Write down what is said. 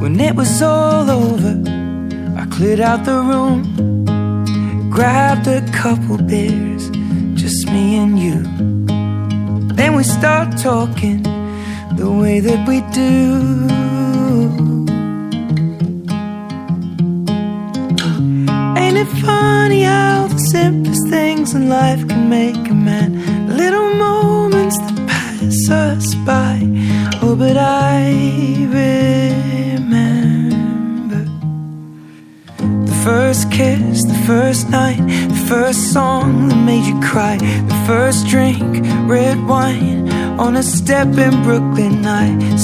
When it was all over, I cleared out the room, grabbed a couple beers, just me and you. Then we start talking the way that we do. Ain't it funny how the simplest things in life can make a man? Little moments that pass us by. Oh, but I remember the first kiss, the first night, the first song that made you cry, the first drink, red wine on a step in Brooklyn night.